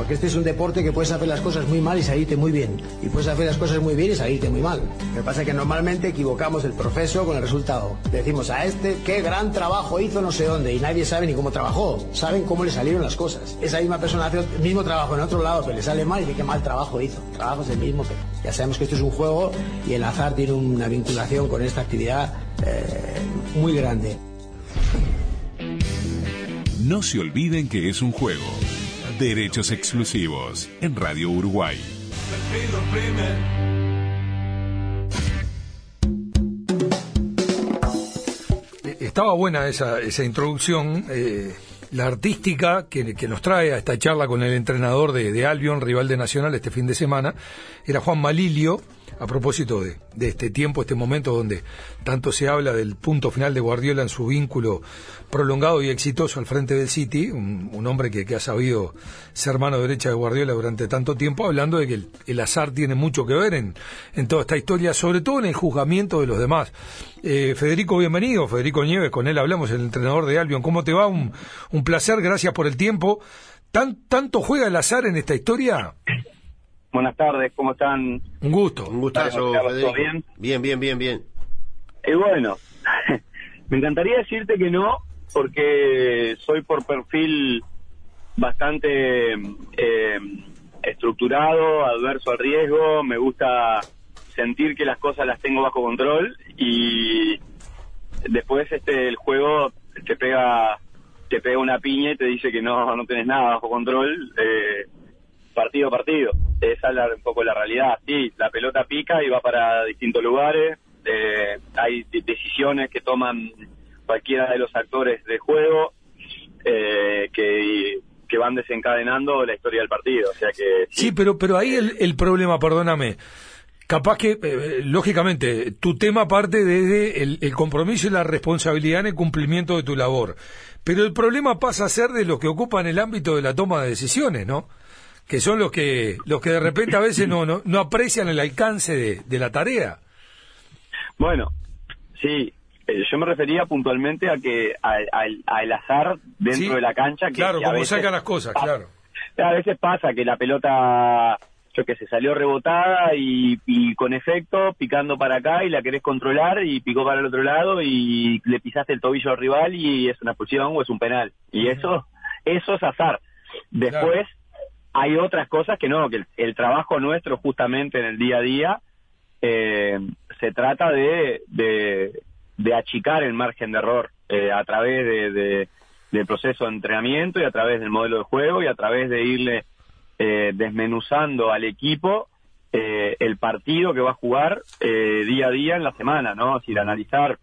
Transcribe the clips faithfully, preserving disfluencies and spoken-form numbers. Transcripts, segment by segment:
Porque este es un deporte que puedes hacer las cosas muy mal y salirte muy bien. Y puedes hacer las cosas muy bien y salirte muy mal. Lo que pasa es que normalmente equivocamos el proceso con el resultado. Decimos a este, qué gran trabajo hizo no sé dónde, y nadie sabe ni cómo trabajó. Saben cómo le salieron las cosas. Esa misma persona hace el mismo trabajo en otro lado, pero le sale mal y dice qué mal trabajo hizo. El trabajo es el mismo, pero ya sabemos que esto es un juego y el azar tiene una vinculación con esta actividad eh, muy grande. No se olviden que es un juego. Derechos exclusivos en Radio Uruguay. Estaba buena esa, esa introducción, eh, la artística que, que nos trae a esta charla con el entrenador de, de Albion, rival de Nacional este fin de semana, era Juan Malilio, a propósito de, de este tiempo, este momento donde tanto se habla del punto final de Guardiola en su vínculo prolongado y exitoso al frente del City, un, un hombre que, que ha sabido ser mano derecha de Guardiola durante tanto tiempo, hablando de que el, el azar tiene mucho que ver en, en toda esta historia, sobre todo en el juzgamiento de los demás. Eh, Federico, bienvenido, Federico Nieves, con él hablamos, el entrenador de Albion. ¿Cómo te va? Un, un placer, gracias por el tiempo. ¿Tan, ¿Tanto juega el azar en esta historia? Buenas tardes, ¿cómo están? Un gusto. Un gustazo, Federico. ¿Bien? Bien, bien, bien, bien. Y bueno, me encantaría decirte que no, porque soy por perfil bastante eh, estructurado, adverso al riesgo, me gusta sentir que las cosas las tengo bajo control y después este el juego te pega te pega una piña y te dice que no no tenés nada bajo control, eh, partido a partido. Esa es la, un poco la realidad. Sí, la pelota pica y va para distintos lugares, eh, hay de- decisiones que toman cualquiera de los actores de juego eh, que, que van desencadenando la historia del partido. O sea que Sí, pero pero ahí el, el problema, perdóname, capaz que, eh, lógicamente, tu tema parte desde el, el compromiso y la responsabilidad en el cumplimiento de tu labor, pero el problema pasa a ser de los que ocupan el ámbito de la toma de decisiones, ¿no? Que son los que los que de repente a veces no no, no aprecian el alcance de, de la tarea. Bueno, sí, eh, yo me refería puntualmente a que al, al, al azar dentro Sí, de la cancha. Que, claro, que a como veces sacan las cosas, pasa. claro. A veces pasa que la pelota, yo que sé, salió rebotada y, y con efecto, picando para acá y la querés controlar y picó para el otro lado y le pisaste el tobillo al rival y es una expulsión o es un penal. Y eso, eso es azar. Después Claro. hay otras cosas que no, que el, el trabajo nuestro justamente en el día a día eh, se trata de, de, de achicar el margen de error eh, a través de, de, del proceso de entrenamiento y a través del modelo de juego y a través de irle eh, desmenuzando al equipo eh, el partido que va a jugar eh, día a día en la semana, ¿no? Es decir, analizar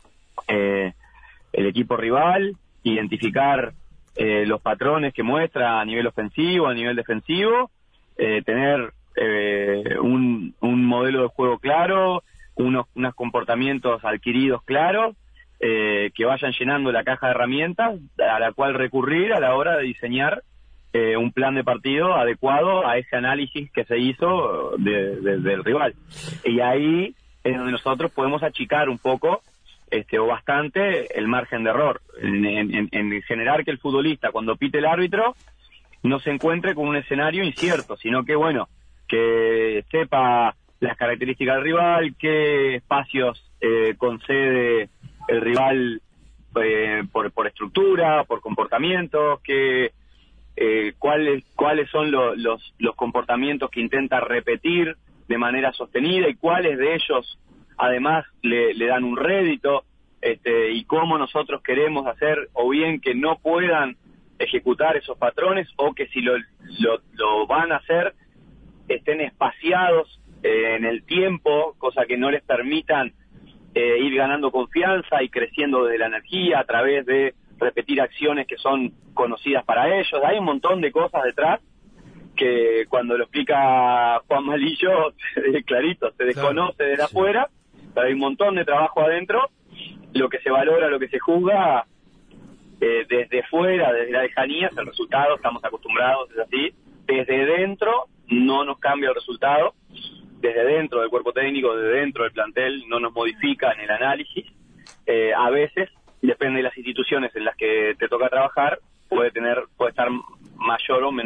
eh, el equipo rival, identificar eh, los patrones que muestra a nivel ofensivo, a nivel defensivo, eh, tener eh, un, un modelo de juego claro, unos, unos comportamientos adquiridos claros, eh, que vayan llenando la caja de herramientas a la cual recurrir a la hora de diseñar eh, un plan de partido adecuado a ese análisis que se hizo de, de, del rival. Y ahí es donde nosotros podemos achicar un poco este o bastante el margen de error, en, en, en generar que el futbolista cuando pite el árbitro no se encuentre con un escenario incierto, sino que bueno, que sepa las características del rival, qué espacios eh, concede el rival eh, por, por estructura, por comportamientos, que eh, cuáles cuáles son lo, los los comportamientos que intenta repetir de manera sostenida y cuáles de ellos además le, le dan un rédito, este, y cómo nosotros queremos hacer o bien que no puedan ejecutar esos patrones o que si lo, lo, lo van a hacer estén espaciados eh, en el tiempo, cosa que no les permitan eh, ir ganando confianza y creciendo desde la energía a través de repetir acciones que son conocidas para ellos. Hay un montón de cosas detrás que cuando lo explica Juan Malillo, clarito, se desconoce desde sí. afuera, pero hay un montón de trabajo adentro, lo que se valora, lo que se juzga eh, desde fuera, desde la lejanía, es el resultado, estamos acostumbrados, es así, desde dentro no nos cambia el resultado, desde dentro del cuerpo técnico, desde dentro del plantel, no nos modifica en el análisis, eh, a veces, depende de las instituciones en las que te toca trabajar, puede tener, puede estar mayor o menor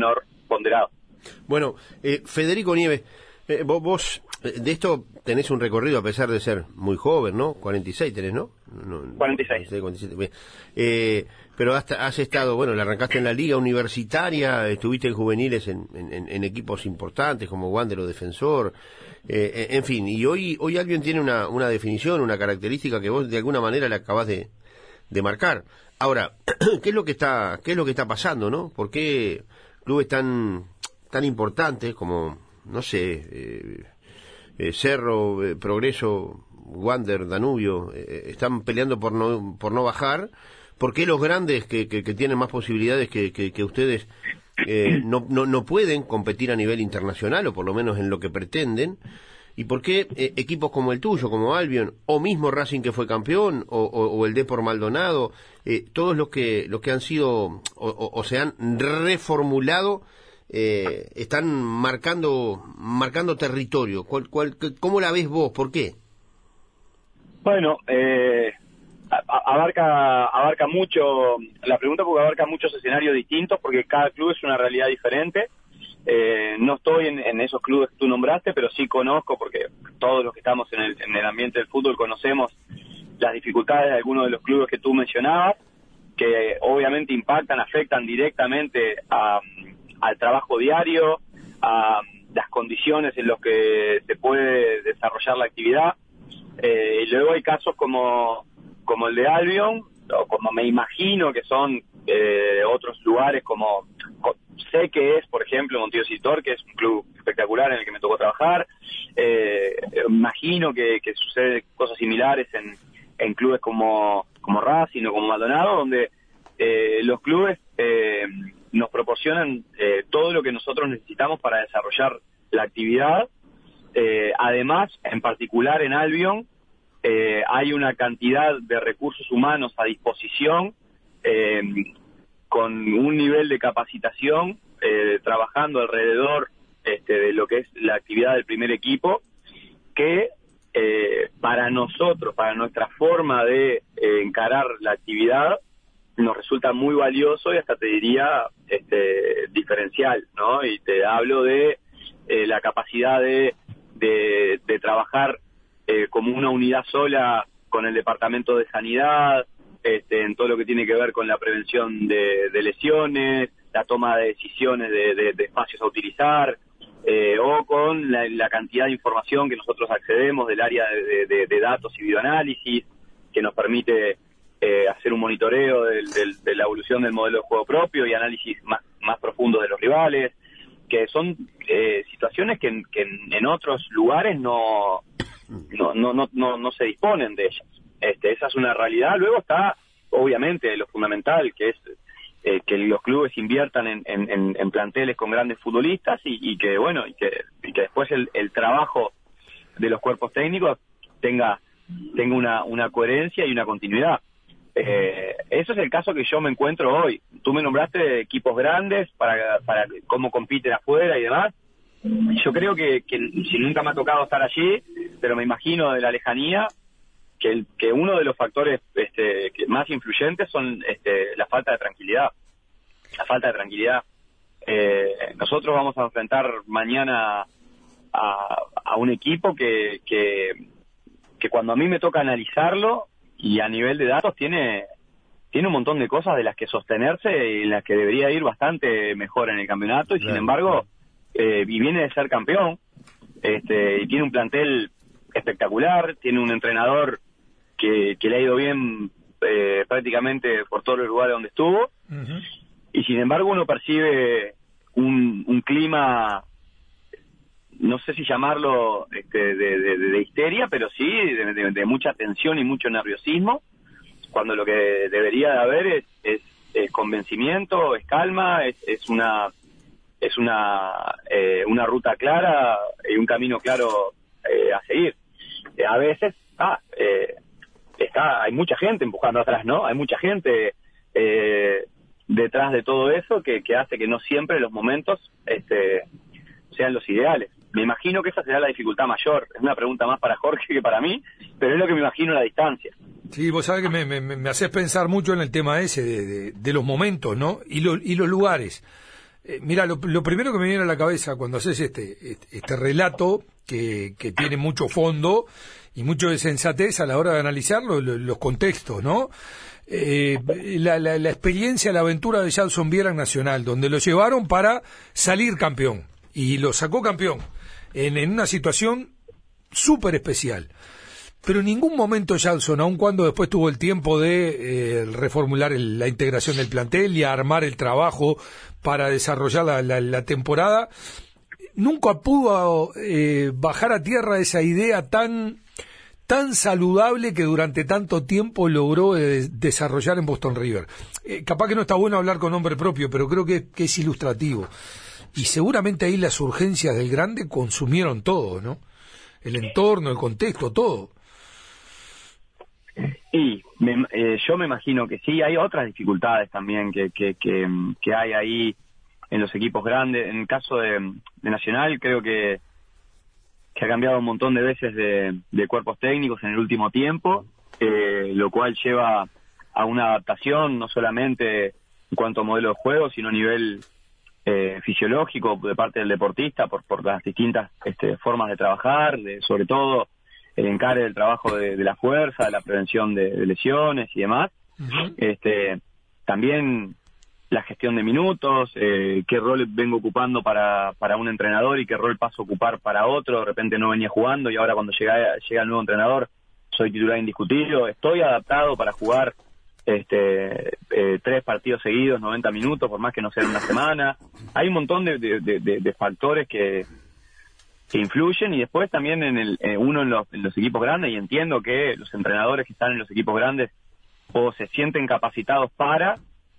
ponderado. Bueno, eh, Federico Nieves, eh, vos, vos de esto tenés un recorrido a pesar de ser muy joven, ¿no? cuarenta y seis tenés, ¿no? no cuarenta y seis. cuarenta y siete, bien. Eh, pero has, has estado, bueno, le arrancaste en la liga universitaria, estuviste en juveniles en, en, en equipos importantes como Wander o Defensor, eh, en fin, y hoy hoy alguien tiene una, una definición, una característica que vos de alguna manera le acabás de, de marcar. Ahora, ¿qué es lo que está qué es lo que está pasando, no? ¿Por qué clubes tan tan importantes como, no sé, eh, eh, Cerro, eh, Progreso, Wander, Danubio, eh, están peleando por no por no bajar? ¿Por qué los grandes que, que, que tienen más posibilidades que, que, que ustedes eh, no, no, no pueden competir a nivel internacional, o por lo menos en lo que pretenden? ¿Y por qué eh, equipos como el tuyo, como Albion, o mismo Racing que fue campeón, o, o, o el Depor Maldonado, eh, todos los que los que han sido o, o, o se han reformulado, eh, están marcando marcando territorio? ¿Cuál, cuál, ¿Cómo la ves vos? ¿Por qué? Bueno, eh... abarca abarca mucho la pregunta, porque abarca muchos escenarios distintos, porque cada club es una realidad diferente. Eh, no estoy en, en esos clubes que tú nombraste, pero sí conozco, porque todos los que estamos en el, en el ambiente del fútbol conocemos las dificultades de algunos de los clubes que tú mencionabas, que obviamente impactan, afectan directamente a, al trabajo diario, a las condiciones en las que se puede desarrollar la actividad. Eh, y luego hay casos como como el de Albion, o como me imagino que son eh, otros lugares, como sé que es, por ejemplo, Montillo Citor, que es un club espectacular en el que me tocó trabajar. Eh, imagino que, que sucede cosas similares en, en clubes como, como Racing o como Maldonado, donde eh, los clubes eh, nos proporcionan eh, todo lo que nosotros necesitamos para desarrollar la actividad. Eh, además, en particular en Albion, Eh, hay una cantidad de recursos humanos a disposición, eh, con un nivel de capacitación, eh, trabajando alrededor este, de lo que es la actividad del primer equipo, que eh, para nosotros, para nuestra forma de eh, encarar la actividad, nos resulta muy valioso y hasta te diría este, diferencial, ¿no? Y te hablo de eh, la capacidad de, de, de trabajar Eh, como una unidad sola con el Departamento de Sanidad, este, en todo lo que tiene que ver con la prevención de, de lesiones, la toma de decisiones de, de, de espacios a utilizar, eh, o con la, la cantidad de información que nosotros accedemos del área de, de, de datos y videoanálisis, que nos permite eh, hacer un monitoreo del, del, de la evolución del modelo de juego propio y análisis más, más profundo de los rivales, que son eh, situaciones que, que en, en otros lugares no... No, no, no, no, no se disponen de ellas. Este, esa es una realidad. Luego está, obviamente, lo fundamental, que es eh, que los clubes inviertan en, en, en planteles con grandes futbolistas y, y que, bueno, y que, y que después el, el trabajo de los cuerpos técnicos tenga, tenga una, una coherencia y una continuidad. Eh, eso es el caso que yo me encuentro hoy. Tú me nombraste equipos grandes para, para cómo compiten afuera y demás. Yo creo que, que si nunca me ha tocado estar allí, pero me imagino de la lejanía que, el, que uno de los factores este, que más influyentes son este, la falta de tranquilidad. La falta de tranquilidad. Eh, nosotros vamos a enfrentar mañana a, a un equipo que, que, que cuando a mí me toca analizarlo y a nivel de datos tiene, tiene un montón de cosas de las que sostenerse y en las que debería ir bastante mejor en el campeonato, y sin embargo... Eh, y viene de ser campeón, este, y tiene un plantel espectacular, tiene un entrenador que, que le ha ido bien eh, prácticamente por todos los lugares donde estuvo, uh-huh. Y sin embargo uno percibe un, un clima, no sé si llamarlo este, de, de, de histeria, pero sí de, de, de mucha tensión y mucho nerviosismo, cuando lo que debería de haber es, es, es convencimiento, es calma, es, es una... es una eh, una ruta clara y un camino claro eh, a seguir. Eh, a veces ah, eh, está hay mucha gente empujando atrás, ¿no? Hay mucha gente eh, detrás de todo eso que, que hace que no siempre los momentos este, sean los ideales. Me imagino que esa será la dificultad mayor. Es una pregunta más para Jorge que para mí, pero es lo que me imagino a la distancia. Sí, vos sabés que me, me, me haces pensar mucho en el tema ese de, de, de los momentos, ¿no? Y, lo, y los lugares. Eh, mira, lo, lo primero que me viene a la cabeza cuando haces este, este, este relato, que, que tiene mucho fondo y mucho de sensatez a la hora de analizarlo, lo, los contextos, ¿no? Eh, la, la, la experiencia, la aventura de Jason Viera en Nacional, donde lo llevaron para salir campeón, y lo sacó campeón, en, en una situación súper especial. Pero en ningún momento Jason, aun cuando después tuvo el tiempo de eh, reformular el, la integración del plantel y armar el trabajo para desarrollar la, la, la temporada, nunca pudo eh, bajar a tierra esa idea tan tan saludable que durante tanto tiempo logró eh, desarrollar en Boston River. Eh, capaz que no está bueno hablar con nombre propio, pero creo que, que es ilustrativo. Y seguramente ahí las urgencias del grande consumieron todo, ¿no? El entorno, el contexto, todo. Y me, eh, yo me imagino que sí, hay otras dificultades también que, que, que, que hay ahí en los equipos grandes. En el caso de, de Nacional, creo que, que ha cambiado un montón de veces de, de cuerpos técnicos en el último tiempo, eh, lo cual lleva a una adaptación no solamente en cuanto a modelo de juego, sino a nivel eh, fisiológico de parte del deportista por, por las distintas este, formas de trabajar, de, sobre todo el encare del trabajo de, de la fuerza, de la prevención de, de lesiones y demás. Uh-huh. Este, también la gestión de minutos, eh, qué rol vengo ocupando para, para un entrenador y qué rol paso a ocupar para otro. De repente no venía jugando y ahora cuando llega, llega el nuevo entrenador soy titular indiscutido. Estoy adaptado para jugar este, eh, tres partidos seguidos, noventa minutos, por más que no sea en una semana. Hay un montón de, de, de, de factores que que influyen, y después también en el eh, uno en los, en los equipos grandes, y entiendo que los entrenadores que están en los equipos grandes o se sienten capacitados para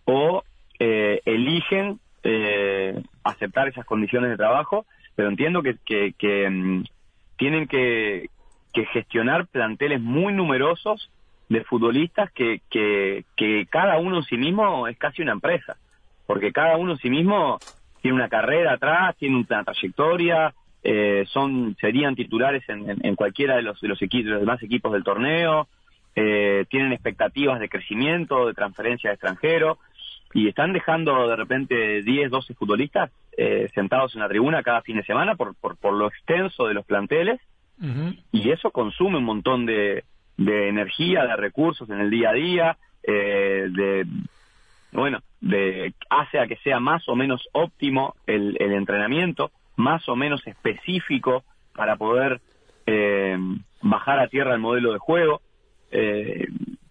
o eh, eligen eh, aceptar esas condiciones de trabajo, pero entiendo que, que, que um, tienen que, que gestionar planteles muy numerosos de futbolistas que, que, que cada uno en sí mismo es casi una empresa, porque cada uno en sí mismo tiene una carrera atrás, tiene una trayectoria. Eh, son serían titulares en, en, en cualquiera de los de los equipos, de los demás equipos del torneo, eh, tienen expectativas de crecimiento, de transferencia de extranjero, y están dejando de repente diez, doce futbolistas eh, sentados en la tribuna cada fin de semana por por, por lo extenso de los planteles. Uh-huh. Y eso consume un montón de, de energía, de recursos en el día a día, eh, de bueno, de hace a que sea más o menos óptimo el, el entrenamiento, más o menos específico para poder eh, bajar a tierra el modelo de juego. Eh,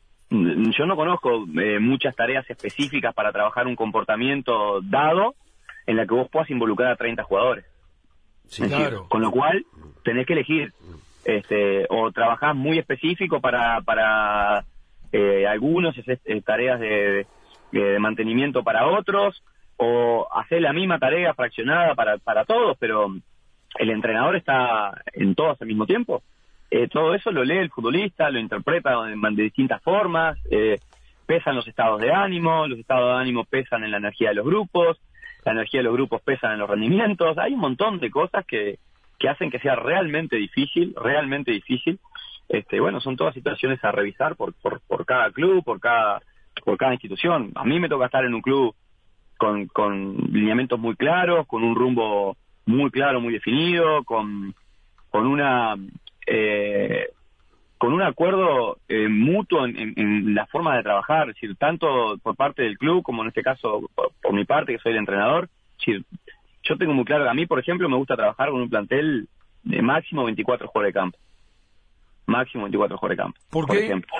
yo no conozco eh, muchas tareas específicas para trabajar un comportamiento dado en la que vos puedas involucrar a treinta jugadores. Sí, claro. Con lo cual tenés que elegir este, o trabajás muy específico para para eh, algunos, haces eh, tareas de, de, de mantenimiento para otros, o hacer la misma tarea fraccionada para, para todos, pero el entrenador está en todos al mismo tiempo. Eh, todo eso lo lee el futbolista, lo interpreta de, de distintas formas, eh, pesan los estados de ánimo, los estados de ánimo pesan en la energía de los grupos, la energía de los grupos pesan en los rendimientos. Hay un montón de cosas que, que hacen que sea realmente difícil, realmente difícil. Este, bueno, son todas situaciones a revisar por, por, por cada club, por cada, por cada institución. A mí me toca estar en un club Con, con lineamientos muy claros, con un rumbo muy claro, muy definido, con, con una eh, con un acuerdo eh, mutuo en, en, en la forma de trabajar, es decir, tanto por parte del club como en este caso por, por mi parte, que soy el entrenador. Es decir, yo tengo muy claro que a mí, por ejemplo, me gusta trabajar con un plantel de máximo veinticuatro jugadores de campo. Máximo veinticuatro jugadores de campo. ¿Por qué? Por ejemplo.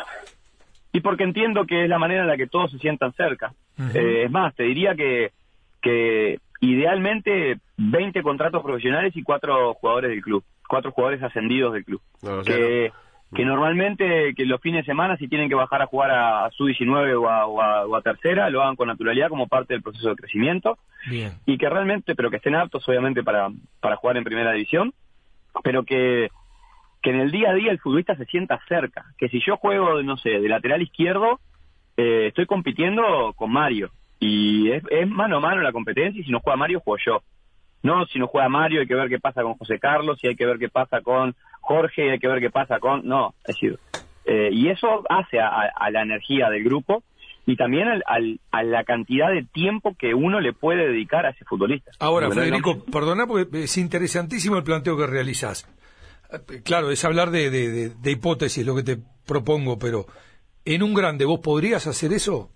Y porque entiendo que es la manera en la que todos se sientan cerca. Uh-huh. Eh, es más, te diría que, que idealmente veinte contratos profesionales y cuatro jugadores del club, cuatro jugadores ascendidos del club. No, que, no. que normalmente que los fines de semana, si tienen que bajar a jugar a, a sub diecinueve o a, o, a, o a tercera, lo hagan con naturalidad como parte del proceso de crecimiento. Bien. Y que realmente, pero que estén aptos obviamente para, para jugar en primera división, pero que que en el día a día el futbolista se sienta cerca, que si yo juego, no sé, de lateral izquierdo, eh, estoy compitiendo con Mario, y es, es mano a mano la competencia, y si no juega Mario, juego yo. No, si no juega Mario hay que ver qué pasa con José Carlos, y hay que ver qué pasa con Jorge, y hay que ver qué pasa con... No, es decir, eh, y eso hace a, a la energía del grupo, y también al, al, a la cantidad de tiempo que uno le puede dedicar a ese futbolista. Ahora, Porque Federico, no... perdona porque es interesantísimo el planteo que realizás. Claro, es hablar de, de, de, de hipótesis lo que te propongo, pero en un grande, ¿vos podrías hacer eso?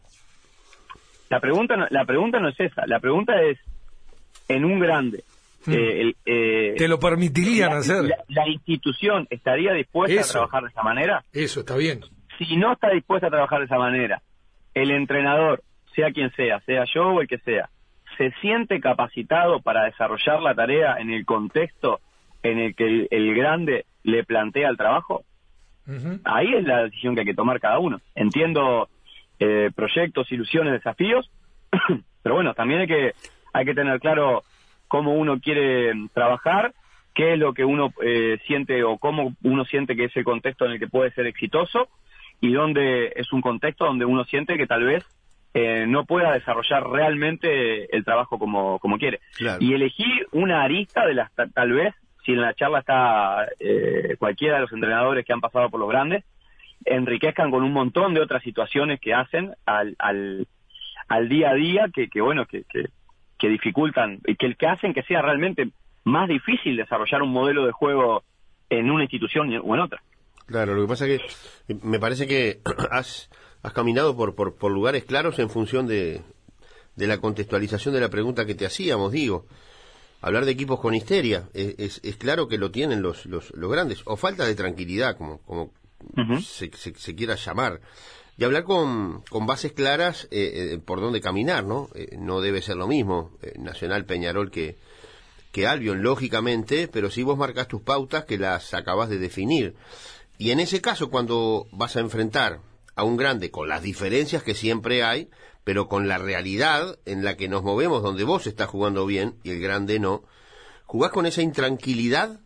La pregunta no, la pregunta no es esa, la pregunta es, en un grande, mm. eh, el, eh, ¿te lo permitirían la, hacer? La, la institución estaría dispuesta eso, a trabajar de esa manera? Eso, está bien. Si no está dispuesta a trabajar de esa manera, el entrenador, sea quien sea, sea yo o el que sea, ¿se siente capacitado para desarrollar la tarea en el contexto en el que el, el grande le plantea el trabajo? Uh-huh. Ahí es la decisión que hay que tomar cada uno. Entiendo eh, proyectos, ilusiones, desafíos, pero bueno, también hay que hay que tener claro cómo uno quiere trabajar, qué es lo que uno eh, siente o cómo uno siente que es el contexto en el que puede ser exitoso y dónde es un contexto donde uno siente que tal vez eh, no pueda desarrollar realmente el trabajo como, como quiere. Claro. Y elegir una arista de las, tal vez, si en la charla está eh, cualquiera de los entrenadores que han pasado por los grandes, enriquezcan con un montón de otras situaciones que hacen al, al, al día a día que, que bueno, que, que, que dificultan, y que, que hacen que sea realmente más difícil desarrollar un modelo de juego en una institución o en otra. Claro, lo que pasa es que me parece que has, has caminado por, por, por lugares claros en función de, de la contextualización de la pregunta que te hacíamos, digo. Hablar de equipos con histeria, es, es, es claro que lo tienen los, los, los grandes, o falta de tranquilidad, como, como uh-huh. se, se, se quiera llamar. Y hablar con, con bases claras eh, eh, por dónde caminar, ¿no? Eh, no debe ser lo mismo eh, Nacional, Peñarol que, que Albion, lógicamente, pero sí vos marcás tus pautas que las acabas de definir. Y en ese caso, cuando vas a enfrentar a un grande con las diferencias que siempre hay, pero con la realidad en la que nos movemos, donde vos estás jugando bien y el grande no, ¿jugás con esa intranquilidad?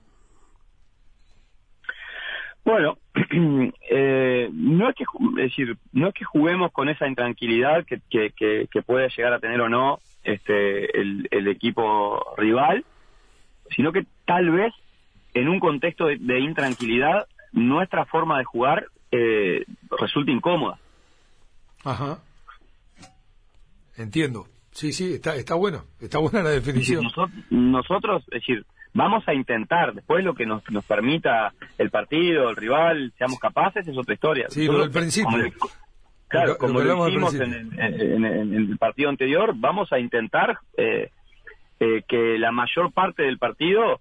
Bueno, eh, no es que es decir, no es que juguemos con esa intranquilidad que, que, que, que puede llegar a tener o no este el, el equipo rival, sino que tal vez en un contexto de, de intranquilidad nuestra forma de jugar eh, resulta incómoda. Ajá. Entiendo. Sí, sí, está está bueno. Está buena la definición. Nosotros, nosotros, es decir, vamos a intentar, después lo que nos, nos permita el partido, el rival, seamos capaces, es otra historia. Sí, nosotros, lo del principio. Como, claro, lo, como lo, lo hicimos en, en, en, en el partido anterior, vamos a intentar eh, eh, que la mayor parte del partido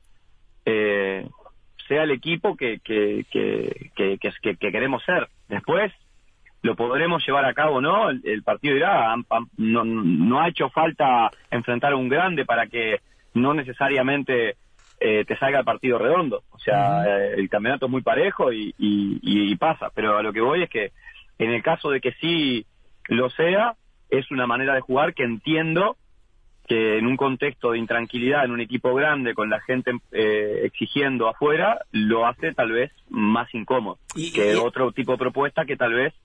eh, sea el equipo que, que, que, que, que, que, que queremos ser. Después lo podremos llevar a cabo o no, el, el partido dirá, no, no ha hecho falta enfrentar a un grande para que no necesariamente eh, te salga el partido redondo. O sea, uh-huh. eh, el campeonato es muy parejo y, y, y, y pasa, pero a lo que voy es que en el caso de que sí lo sea, es una manera de jugar que entiendo que en un contexto de intranquilidad, en un equipo grande, con la gente eh, exigiendo afuera, lo hace tal vez más incómodo y, que y... otro tipo de propuesta que tal vez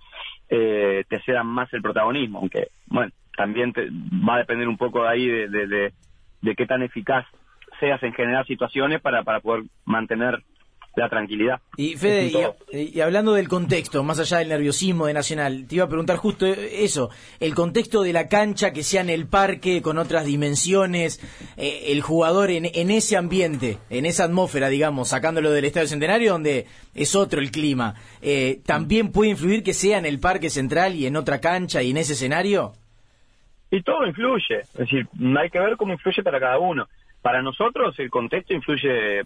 eh, te cedan más el protagonismo, aunque, bueno, también te, va a depender un poco de ahí de, de, de, de qué tan eficaz seas en generar situaciones para, para poder mantener la tranquilidad. Y Fede, y, y hablando del contexto, más allá del nerviosismo de Nacional, te iba a preguntar justo eso, el contexto de la cancha, que sea en el parque, con otras dimensiones, eh, el jugador en, en ese ambiente, en esa atmósfera, digamos, sacándolo del Estadio Centenario, donde es otro el clima, eh, ¿también puede influir que sea en el Parque Central y en otra cancha y en ese escenario? Y todo influye, es decir, hay que ver cómo influye para cada uno. Para nosotros el contexto influye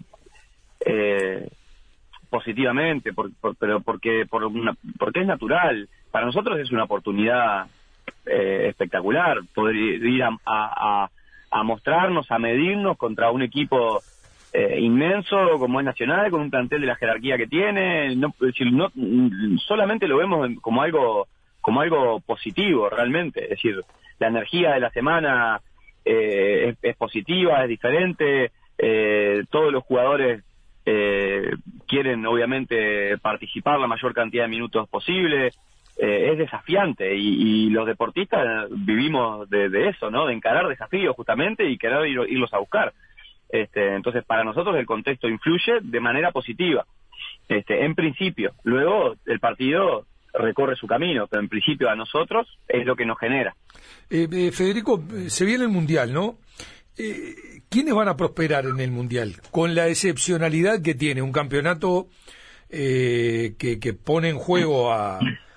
eh, positivamente, por, por, pero porque por una, porque es natural. Para nosotros es una oportunidad eh, espectacular poder ir a, a, a mostrarnos, a medirnos contra un equipo eh, inmenso como es Nacional, con un plantel de la jerarquía que tiene. No, es decir, no solamente lo vemos como algo como algo positivo realmente, es decir, la energía de la semana eh, es, es positiva, es diferente, eh, todos los jugadores eh, quieren obviamente participar la mayor cantidad de minutos posible, eh, es desafiante y, y los deportistas vivimos de, de eso, ¿no? De encarar desafíos justamente y querer ir, irlos a buscar. Este, entonces para nosotros el contexto influye de manera positiva, este, en principio. Luego el partido recorre su camino, pero en principio a nosotros es lo que nos genera. Eh, eh, Federico, se viene el Mundial, ¿no? Eh, ¿Quiénes van a prosperar en el Mundial? Con la excepcionalidad que tiene un campeonato eh, que, que pone en juego a,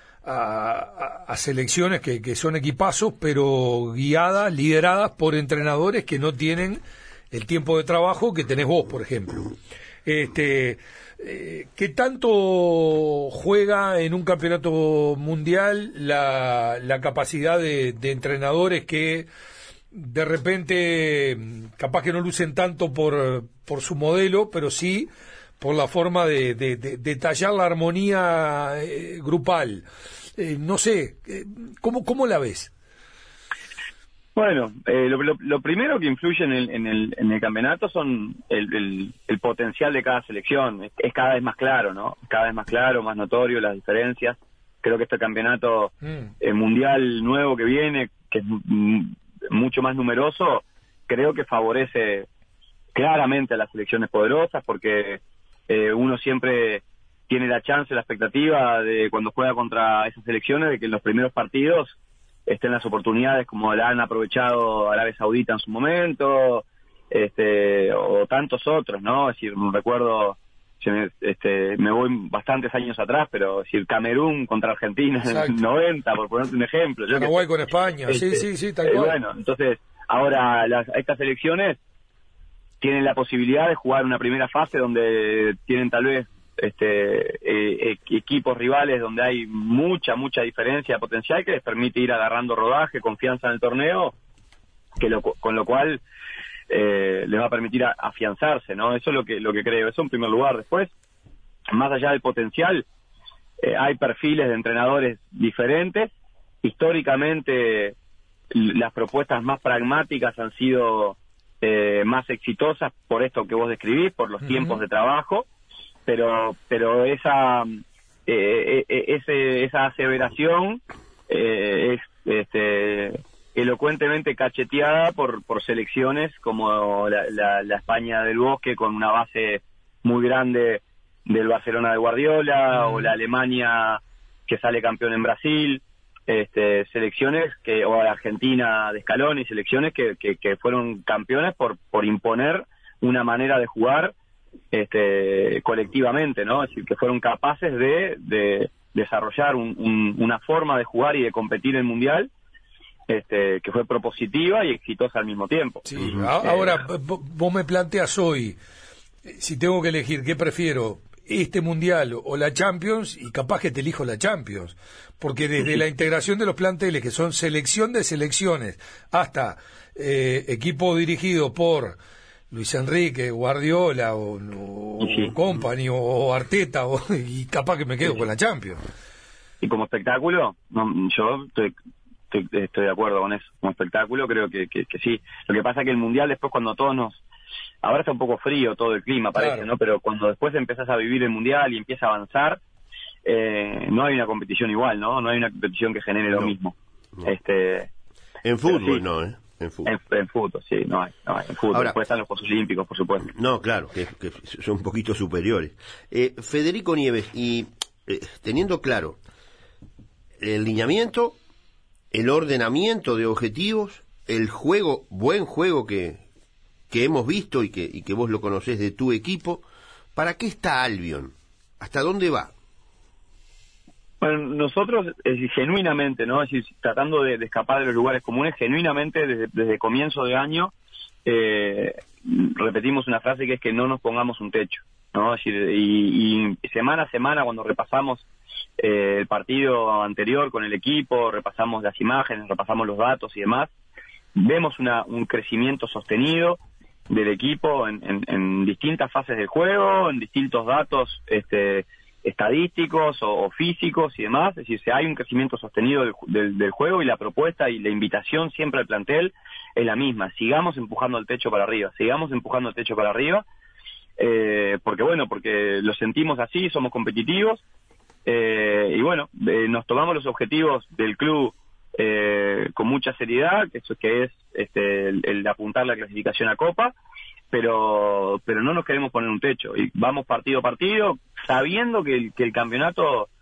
a, a selecciones que, que son equipazos, pero guiadas, lideradas por entrenadores que no tienen el tiempo de trabajo que tenés vos, por ejemplo. Este, eh, ¿Qué tanto juega en un campeonato mundial la, la capacidad de, de entrenadores que de repente capaz que no lucen tanto por, por su modelo, pero sí por la forma de, de, de, de tallar la armonía eh, grupal? Eh, no sé, eh, ¿cómo, ¿cómo la ves? Bueno, eh, lo, lo, lo primero que influye en el, en el, en el campeonato son el, el, el potencial de cada selección. Es, es cada vez más claro, ¿no? Cada vez más claro, más notorio las diferencias. Creo que este campeonato mm. eh, mundial nuevo que viene, que es m- mucho más numeroso, creo que favorece claramente a las selecciones poderosas, porque eh, uno siempre tiene la chance, la expectativa de cuando juega contra esas selecciones, de que en los primeros partidos estén las oportunidades como la han aprovechado Arabia Saudita en su momento, este, o tantos otros, ¿no? Es decir, recuerdo, este, me voy bastantes años atrás, pero es decir, Camerún contra Argentina en el noventa, por ponerte un ejemplo. Paraguay con España, este, sí, sí, sí, tal cual. Eh, bueno, entonces, ahora las, estas elecciones tienen la posibilidad de jugar una primera fase donde tienen tal vez este eh, equipos rivales donde hay mucha mucha diferencia potencial que les permite ir agarrando rodaje, confianza en el torneo, que lo, con lo cual eh, les va a permitir a, afianzarse, ¿no? Eso es lo que lo que creo, eso en primer lugar. Después, más allá del potencial, eh, hay perfiles de entrenadores diferentes. Históricamente las propuestas más pragmáticas han sido eh, más exitosas por esto que vos describís, por los uh-huh. tiempos de trabajo. pero pero esa eh, eh, ese, esa aseveración eh, es este, elocuentemente cacheteada por por selecciones como la, la, la España del Bosque, con una base muy grande del Barcelona de Guardiola, mm. o la Alemania que sale campeón en Brasil, este, selecciones que, o la Argentina de Scaloni, selecciones que, que, que fueron campeones por por imponer una manera de jugar este colectivamente, ¿no? Es decir, que fueron capaces de, de desarrollar un, un, una forma de jugar y de competir en el Mundial este que fue propositiva y exitosa al mismo tiempo. Sí, ahora eh, vos me planteas hoy, si tengo que elegir qué prefiero, este Mundial o la Champions, y capaz que te elijo la Champions, porque desde sí. la integración de los planteles, que son selección de selecciones, hasta eh, equipo dirigido por Luis Enrique, Guardiola o, o sí. Company o, o Arteta, o, y capaz que me quedo sí. con la Champions. Y como espectáculo, no, yo estoy, estoy, estoy de acuerdo con eso. Como espectáculo creo que, que, que sí. Lo que pasa es que el Mundial después, cuando todos nos... Ahora está un poco frío todo el clima, parece, claro. ¿no? Pero cuando después empezás a vivir el Mundial y empieza a avanzar, eh, no hay una competición igual, ¿no? No hay una competición que genere lo no. mismo. No. este En fútbol sí. no, ¿eh? En fútbol. En, en fútbol, sí, no hay, no hay. En fútbol. Ahora, después están los Juegos Olímpicos, por supuesto. No, claro, que, que son un poquito superiores. Eh, Federico Nieves, y eh, teniendo claro el lineamiento, el ordenamiento de objetivos, el juego, buen juego que, que hemos visto y que, y que vos lo conocés de tu equipo, ¿para qué está Albion? ¿Hasta dónde va? Bueno, nosotros eh, genuinamente, ¿no? Es decir, tratando de, de escapar de los lugares comunes, genuinamente desde, desde comienzo de año eh, repetimos una frase que es que no nos pongamos un techo, ¿no? Es decir, y, y semana a semana cuando repasamos eh, el partido anterior con el equipo, repasamos las imágenes, repasamos los datos y demás, vemos una, un crecimiento sostenido del equipo en, en, en distintas fases del juego, en distintos datos este estadísticos o, o físicos y demás. Es decir, si hay un crecimiento sostenido del, del, del juego, y la propuesta y la invitación siempre al plantel es la misma: sigamos empujando el techo para arriba, sigamos empujando el techo para arriba, eh, porque bueno, porque lo sentimos así, somos competitivos, eh, y bueno, eh, nos tomamos los objetivos del club eh, con mucha seriedad, que eso que es este, el, el apuntar la clasificación a Copa, pero pero no nos queremos poner un techo, y vamos partido a partido sabiendo que el, que el campeonato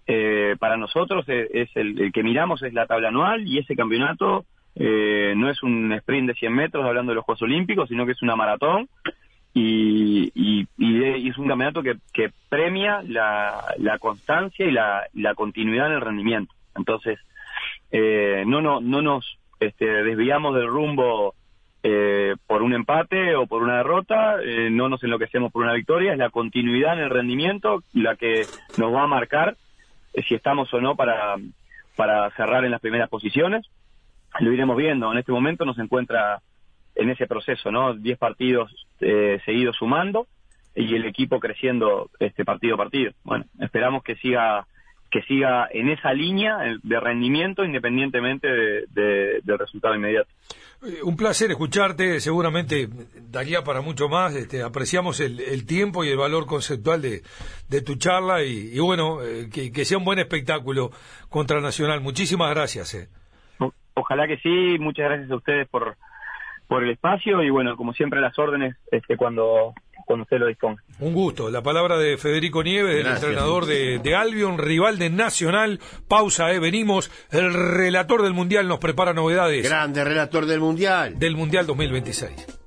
eh, para nosotros es, es el, el que miramos es la tabla anual, y ese campeonato eh, no es un sprint de cien metros hablando de los Juegos Olímpicos, sino que es una maratón, y, y, y es un campeonato que, que premia la, la constancia y la, la continuidad en el rendimiento. Entonces, eh, no, no, no nos este, desviamos del rumbo eh, por un empate o por una derrota, eh, no nos enloquecemos por una victoria, es la continuidad en el rendimiento la que nos va a marcar eh, si estamos o no para, para cerrar en las primeras posiciones. Lo iremos viendo. En este momento nos encuentra en ese proceso, ¿no? Diez partidos eh, seguidos sumando y el equipo creciendo este partido a partido. Bueno, esperamos que siga que siga en esa línea de rendimiento independientemente de, de, del resultado inmediato. Un placer escucharte, seguramente daría para mucho más. Este, apreciamos el, el tiempo y el valor conceptual de, de tu charla y, y bueno, eh, que, que sea un buen espectáculo contra Nacional. Muchísimas gracias. Eh. O, ojalá que sí, muchas gracias a ustedes por, por el espacio y bueno, como siempre las órdenes este, cuando... cuando usted lo disponga. Un gusto. La palabra de Federico Nieves, del Gracias. entrenador de, de Albion, rival de Nacional. Pausa, eh, venimos. El relator del Mundial nos prepara novedades. Grande relator del Mundial. Del Mundial dos mil veintiséis.